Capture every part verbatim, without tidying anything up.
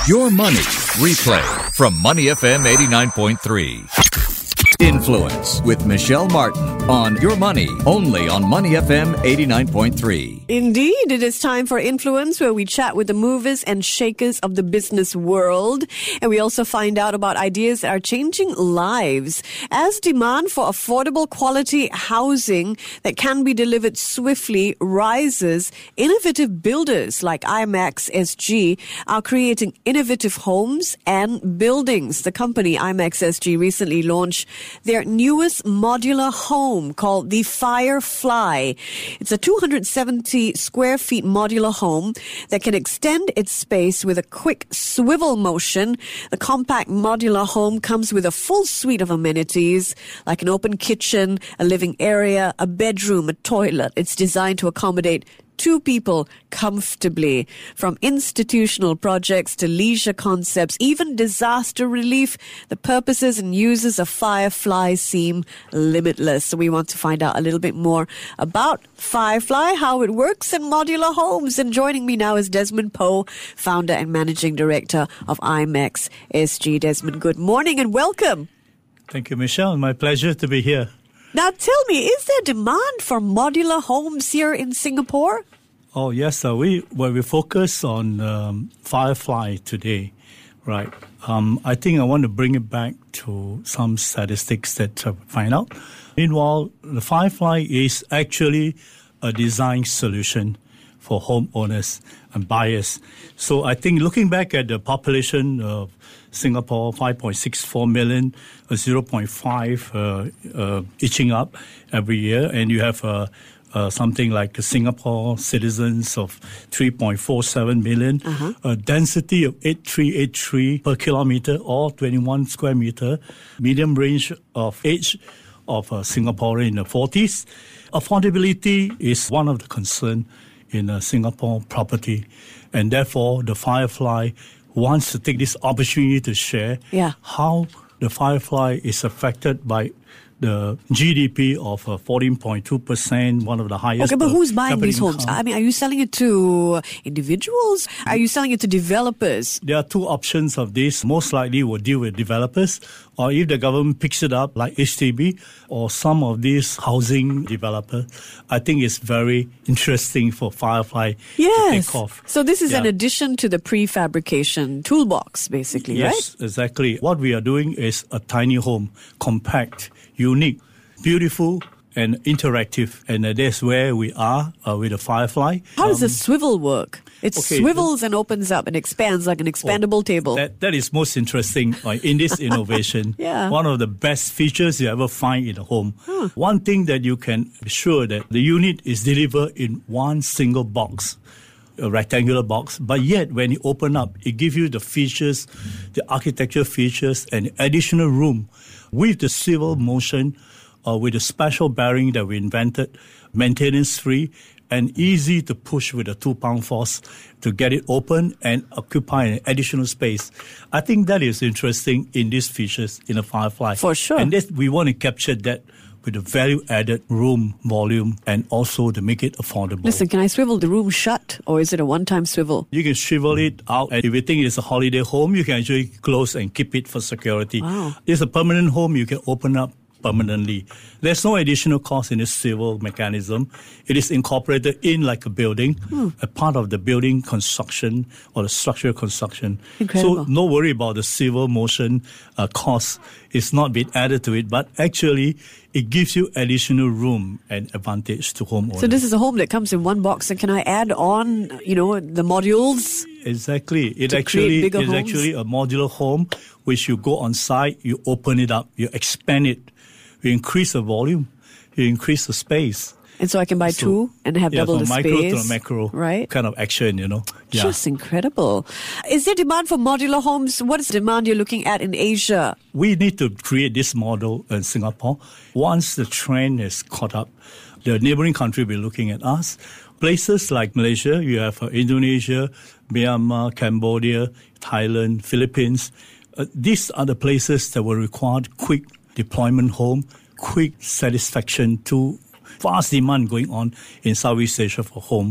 Your Money Replay from Money F M eighty-nine point three. Influence with Michelle Martin on Your Money, only on Money F M eighty-nine point three. Indeed, it is time for Influence, where we chat with the movers and shakers of the business world. And we also find out about ideas that are changing lives. As demand for affordable quality housing that can be delivered swiftly rises, innovative builders like IMAX S G are creating innovative homes and buildings. The company IMAX S G recently launched their newest modular home called the Firefly. It's a two hundred seventy square feet modular home that can extend its space with a quick swivel motion. The compact modular home comes with a full suite of amenities like an open kitchen, a living area, a bedroom, a toilet. It's designed to accommodate two people comfortably. From institutional projects to leisure concepts, even disaster relief, the purposes and uses of Firefly seem limitless. So we want to find out a little bit more about Firefly, how it works in modular homes. And joining me now is Desmond Poe, founder and managing director of IMAX S G. Desmond, good morning and welcome. Thank you, Michelle. My pleasure to be here. Now tell me, is there demand for modular homes here in Singapore? Oh, yes, sir. We, well, we focus on um, Firefly today, right? Um, I think I want to bring it back to some statistics that uh, find out. Meanwhile, the Firefly is actually a design solution for homeowners and buyers. So I think looking back at the population of Singapore, five point six four million, uh, zero point five uh, uh, itching up every year, and you have uh, uh, something like Singapore citizens of three point four seven million, uh-huh. a density of eight thousand three hundred eighty-three per kilometer or twenty-one square meter, medium range of age of uh, Singaporean in the forties. Affordability is one of the concerns in uh, Singapore property, and therefore the Firefly wants to take this opportunity to share yeah. how the Firefly is affected by the G D P of uh, fourteen point two percent, one of the highest. Okay, but who's buying these income. homes? I mean, are you selling it to individuals? Are you selling it to developers? There are two options of this. Most likely will deal with developers, or if the government picks it up like H D B or some of these housing developers. I think it's very interesting for Firefly yes. to take off. So this is yeah. an addition to the prefabrication toolbox, basically, yes, right? Yes, exactly. What we are doing is a tiny home, compact, unique, beautiful, and interactive. And uh, that's where we are uh, with the Firefly. How does um, the swivel work? It okay, swivels and opens up and expands like an expandable oh, table. That, that is most interesting uh, in this innovation. yeah. One of the best features you ever find in a home. Huh. One thing that you can be sure that the unit is delivered in one single box, a rectangular box, but yet when you open up, it gives you the features, the architecture features, and additional room with the swivel motion, uh, with the special bearing that we invented, maintenance-free, and easy to push with a two-pound force to get it open and occupy an additional space. I think that is interesting in these features in a Firefly. For sure. And that, we want to capture that with a value-added room volume and also to make it affordable. Listen, can I swivel the room shut or is it a one-time swivel? You can swivel it out, and if you think it's a holiday home, you can actually close and keep it for security. Wow. It's a permanent home, you can open up permanently. There's no additional cost in this swivel mechanism. It is incorporated in like a building, hmm. a part of the building construction or the structural construction. Incredible. So no worry about the swivel motion uh, cost. It's not been added to it, but actually it gives you additional room and advantage to homeowners. So this is a home that comes in one box, and can I add on, you know, the modules? Exactly. It to actually create bigger is homes? actually a modular home, which you go on site, you open it up, you expand it, you increase the volume, you increase the space. And so I can buy So, two and have yeah, double the from micro space. to a macro right? kind of action, you know. Yeah. Just incredible. Is there demand for modular homes? What is the demand you're looking at in Asia? We need to create this model in Singapore. Once the trend is caught up, the neighboring country will be looking at us. Places like Malaysia, you have uh, Indonesia, Myanmar, Cambodia, Thailand, Philippines. Uh, these are the places that will require quick deployment home, quick satisfaction to vast demand going on in Southeast Asia for home.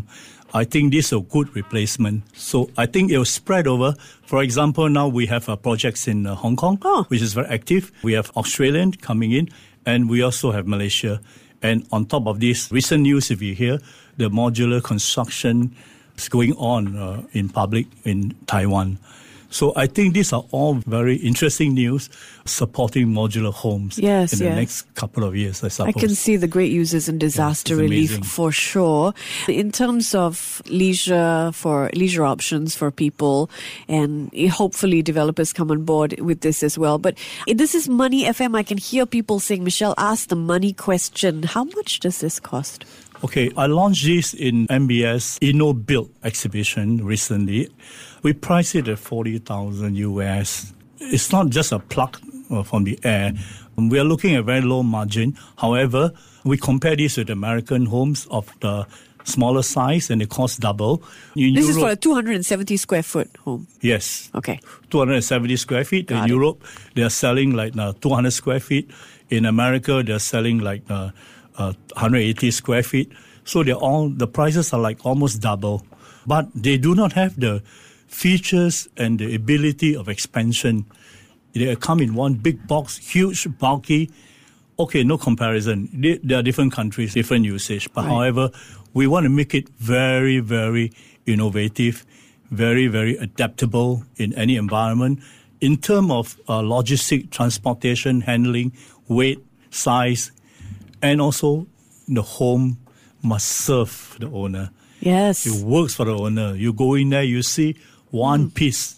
I think this is a good replacement. So I think it will spread over. For example, now we have uh, projects in uh, Hong Kong, oh. which is very active. We have Australian coming in, and we also have Malaysia. And on top of this, recent news, if you hear, the modular construction is going on uh, in public in Taiwan. So I think these are all very interesting news supporting modular homes yes, in the yes. next couple of years, I suppose. I can see the great uses in disaster yeah, relief amazing. for sure. In terms of leisure for leisure options for people, and hopefully developers come on board with this as well. But this is Money F M. I can hear people saying, Michelle, ask the money question. How much does this cost? Okay, I launched this in M B S InnoBuild exhibition recently. We priced it at forty thousand U S. It's not just a plug uh, from the air. We are looking at very low margin. However, we compare this with American homes of the smaller size and it costs double. In this Europe, is for a two hundred seventy square foot home. Yes. Okay. two hundred seventy square feet. Got in it. Europe, they are selling like uh, two hundred square feet. In America, they're selling like uh, uh, one hundred eighty square feet. So they're all, the prices are like almost double. But they do not have the features and the ability of expansion. They come in one big box, huge, bulky. Okay, no comparison. They, they are different countries, different usage. But right. however, we want to make it very, very innovative, very, very adaptable in any environment. In terms of uh, logistic, transportation, handling, weight, size, and also the home must serve the owner. Yes. It works for the owner. You go in there, you see one mm. piece,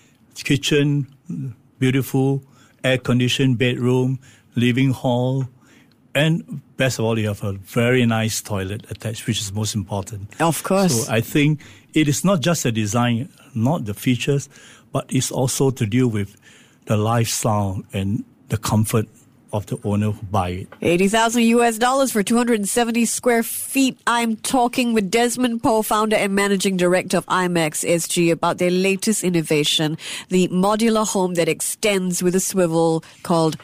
kitchen, beautiful, air-conditioned bedroom, living hall, and best of all, you have a very nice toilet attached, which is most important. Of course. So I think it is not just the design, not the features, but it's also to deal with the lifestyle and the comfort of the owner who buy it. eighty thousand U S dollars for two hundred seventy square feet. I'm talking with Desmond Poe, founder and managing director of IMAX S G, about their latest innovation, the modular home that extends with a swivel called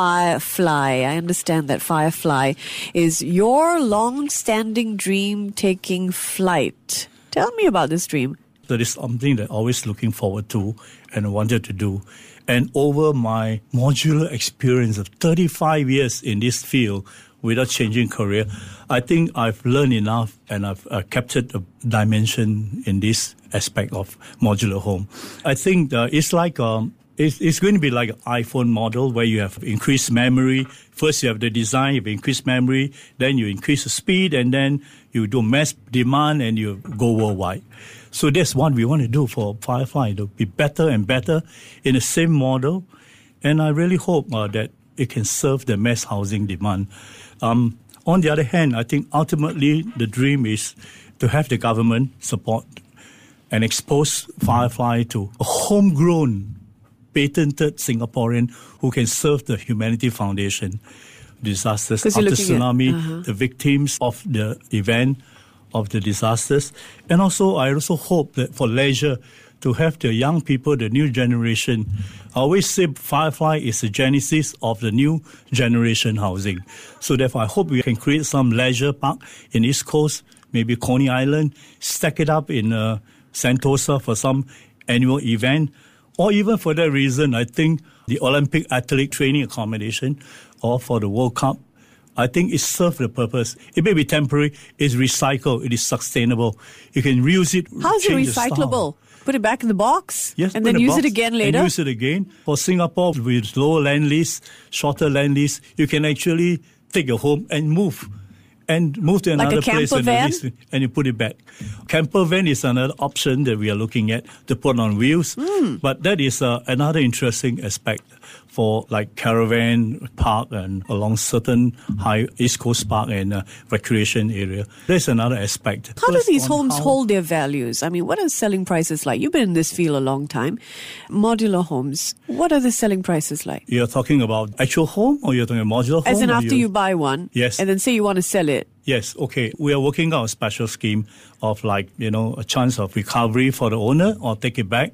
Firefly. I understand that Firefly is your long-standing dream taking flight. Tell me about this dream. That is something that I'm always looking forward to and wanted to do. And over my modular experience of thirty-five years in this field without changing career, I think I've learned enough and I've uh, captured a dimension in this aspect of modular home. I think uh, it's like um, it's, it's going to be like an iPhone model where you have increased memory. First you have the design, you have increased memory, then you increase the speed, and then you do mass demand and you go worldwide. So that's what we want to do for Firefly, to be better and better in the same model. And I really hope uh, that it can serve the mass housing demand. Um, on the other hand, I think ultimately the dream is to have the government support and expose Firefly to a homegrown, patented Singaporean who can serve the Humanity Foundation. Disasters after tsunami, at, uh-huh. the victims of the event, of the disasters. And also, I also hope that for leisure, to have the young people, the new generation. I always say Firefly is the genesis of the new generation housing. So therefore, I hope we can create some leisure park in East Coast, maybe Coney Island, stack it up in uh, Sentosa for some annual event. Or even for that reason, I think the Olympic athlete training accommodation or for the World Cup, I think it serves the purpose. It may be temporary, it's recycled, it is sustainable. You can reuse it. How is it change the recyclable? style. Put it back in the box? Yes, and put then in a use it box again later? And use it again. For Singapore, with lower land lease, shorter land lease, you can actually take your home and move. And move to another like a place camper and, van? release it, and you put it back. Camper van is another option that we are looking at to put on wheels. Mm. But that is uh, another interesting aspect for like caravan park and along certain high East Coast park and uh, recreation area. There's another aspect. How do Plus these on homes how- hold their values? I mean, what are selling prices like? You've been in this field a long time. Modular homes, what are the selling prices like? You're talking about actual home or you're talking about modular home? As in or after you buy one, Yes. and then say you want to sell it. Yes, okay. We are working on a special scheme of like, you know, a chance of recovery for the owner or take it back.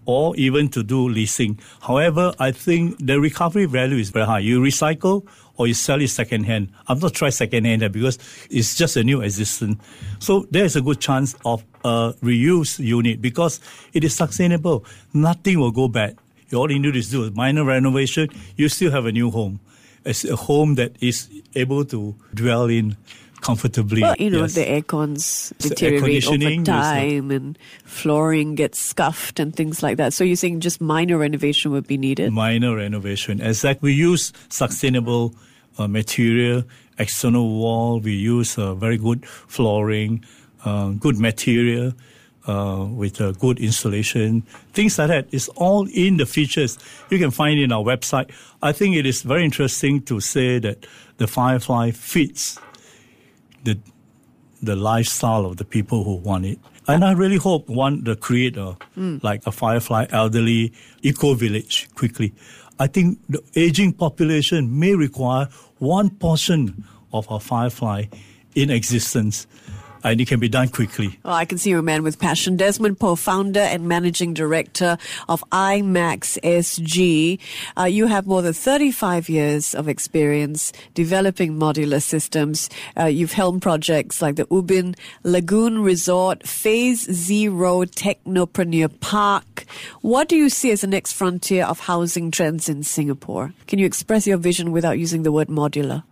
or even to do leasing. However, I think the recovery value is very high. You recycle or you sell it second-hand. I've not tried second-hand because it's just a new existence. So there's a good chance of a reuse unit because it is sustainable. Nothing will go bad. All you need to do is minor renovation. You still have a new home. It's a home that is able to dwell in comfortably. Well, you know, yes. the aircons So deteriorate over air-conditioning, time and flooring gets scuffed and things like that. So you're saying just minor renovation would be needed? Minor renovation. Exactly. We use sustainable uh, material, external wall. We use uh, very good flooring, uh, good material. Uh, with a good insulation, things like that. It's all in the features. You can find it in our website. I think it is very interesting to say that the Firefly fits the the lifestyle of the people who want it. And I really hope one the creator, mm. like a Firefly elderly eco village, quickly. I think the aging population may require one portion of a Firefly in existence. And it can be done quickly. Well, I can see you're a man with passion. Desmond Poh, founder and managing director of IMAX S G. Uh, you have more than thirty-five years of experience developing modular systems. Uh, you've helmed projects like the Ubin Lagoon Resort, Phase Zero Technopreneur Park. What do you see as the next frontier of housing trends in Singapore? Can you express your vision without using the word modular?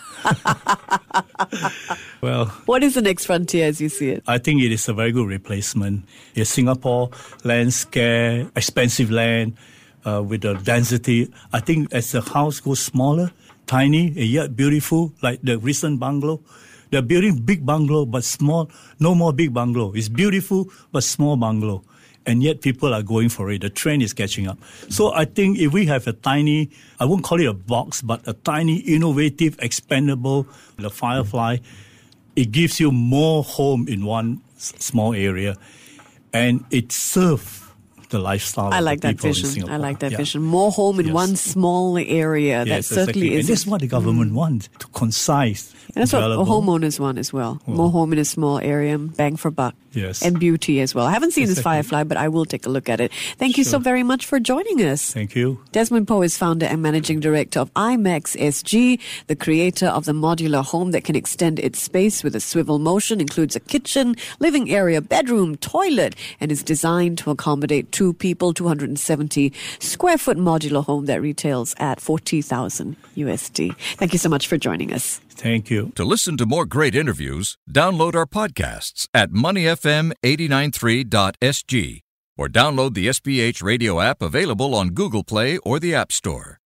Well, what is the next frontier as you see it? I think it is a very good replacement. In Singapore, land scarce, expensive land uh, with the density. I think as the house goes smaller, tiny, and yet beautiful, like the recent bungalow, they're building big bungalow but small. No more big bungalow. It's beautiful but small bungalow. And yet people are going for it. The trend is catching up. So I think if we have a tiny, I won't call it a box, but a tiny, innovative, expandable, the Firefly, it gives you more home in one s- small area. And it serves the lifestyle I of like the that people in vision. Singapore. I like that Yeah. vision. More home in Yes. one small area. Yes, that certainly exactly. is. And that's what the government mm. wants, to concise. And that's what developable. homeowners want as well. well. More home in a small area, bang for buck. Yes. And beauty as well. I haven't seen Exactly. this Firefly, but I will take a look at it. Thank you so Sure. very much for joining us. Thank you. Desmond Poh is founder and managing director of IMAX S G, the creator of the modular home that can extend its space with a swivel motion, includes a kitchen, living area, bedroom, toilet, and is designed to accommodate two people, two hundred seventy square foot modular home that retails at forty thousand U S D. Thank you so much for joining us. Thank you. To listen to more great interviews, download our podcasts at money f m eight nine three dot s g or download the S B H radio app available on Google Play or the App Store.